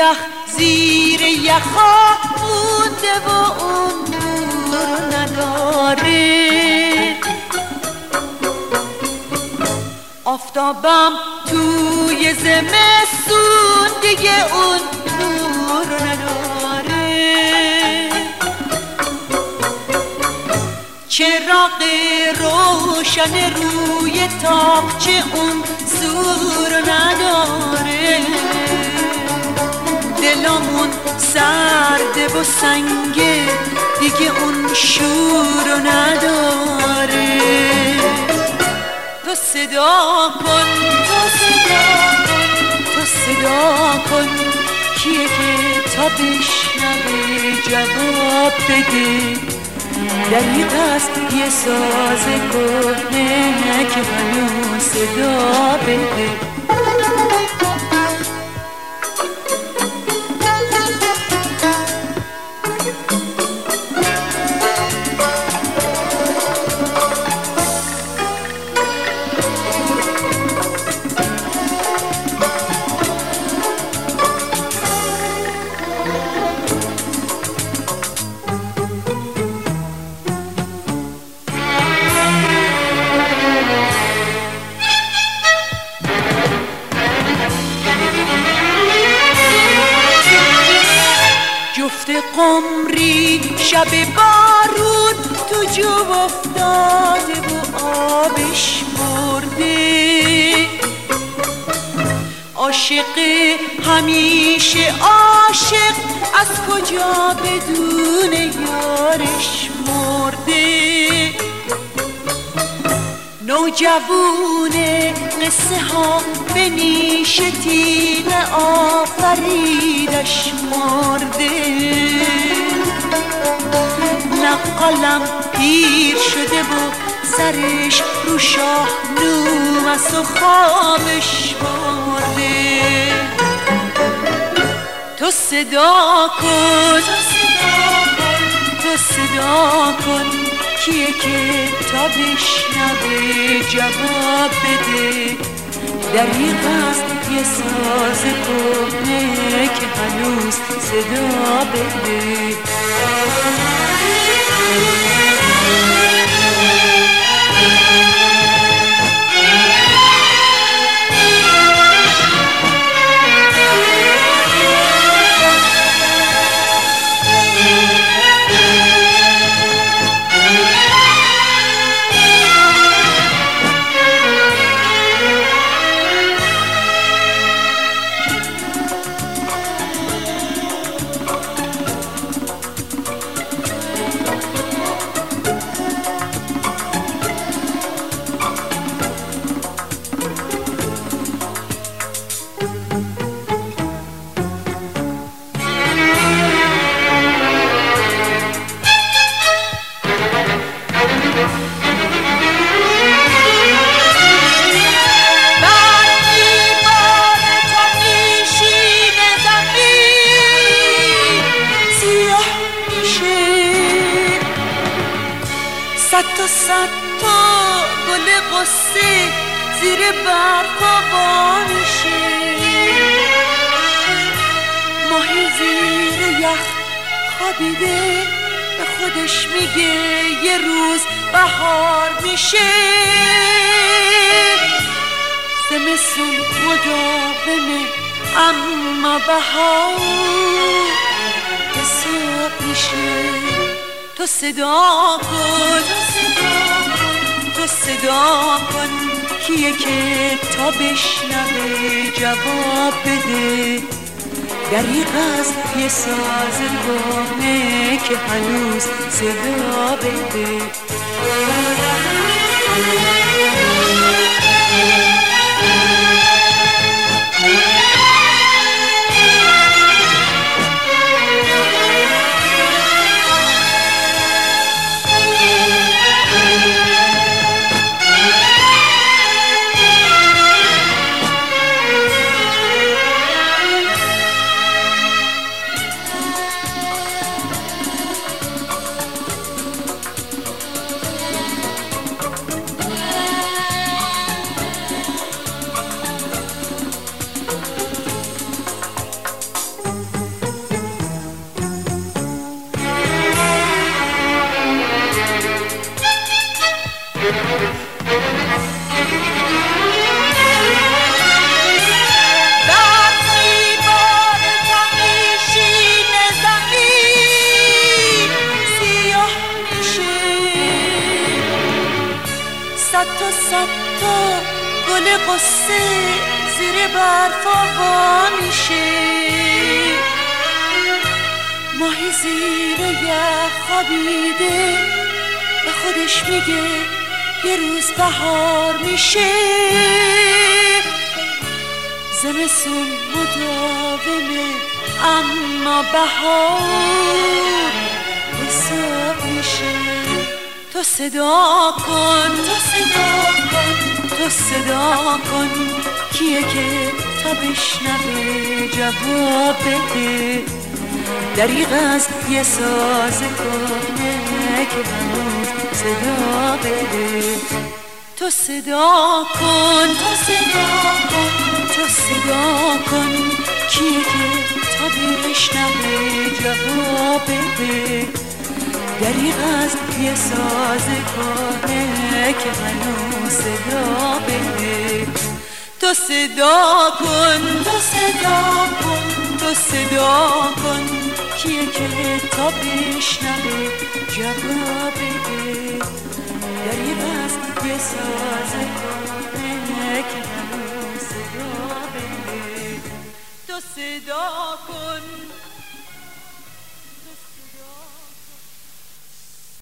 یخ زیر یخا مونده و اون نور نداره. آفتابم توی زمستون دیگه اون نور نداره. چراغ روشن روی تاقچه اون زور نداره. دلمون سرده و سنگه دیگه اون شور نداره. تو صدا کن، تو صدا کن، تو صدا کن، کیه که تا بشنوه جواب بده. دریغ است یه ساز کهنه که هنوز صدا بده. قمری شب بارون تو جو افتاده و آبش مرده. عاشق همیشه عاشق از کجا بدون یارش مرده. نوجوونه قصه ها به نیش تیغ آفریدش مرده. نقالم پیر شده و سرش رو شاهنو است و خوابش مرده. تو صدا کن، تو صدا کن، کیه که تا بشنوه جواب بده. دریغ است یه ساز کهنه که هنوز صدا بده. صد تا گل قصه زیر برفا وانشه. ماهی زیر یخ خوابیده به خودش میگه یه روز بهار میشه. زمستون مداومه اما بهار به صبح میشه. تو صدا کن، تو صدا کن، کیه که تا بشنوه جواب بده. دریغ است یه ساز کهنه که هنوز صدا بده. صد تا گل قصه زیر برف آوا میشه، ماهی زیر یخ خوابیده به خودش میگه یه روز بهار میشه. زمستون مداومه اما بهار حساب میشه. تو صدا کن، تو صدا کن، تو صدا کن، کیه که تا بشنوه جواب بده. دریغ از یه ساز کهنه که هنوز صدا بده. تو صدا کن، تو صدا کن، تو صدا کن، کیه که تا بشنوه جواب بده. دریغ از یه ساز کهنه که هنوز صدا بده. تو صدا کن، تو صدا کن، تو صدا کن، کیه که تا بشنوه جواب بده. دریغ از یه ساز کهنه که هنوز صدا بده. تو صدا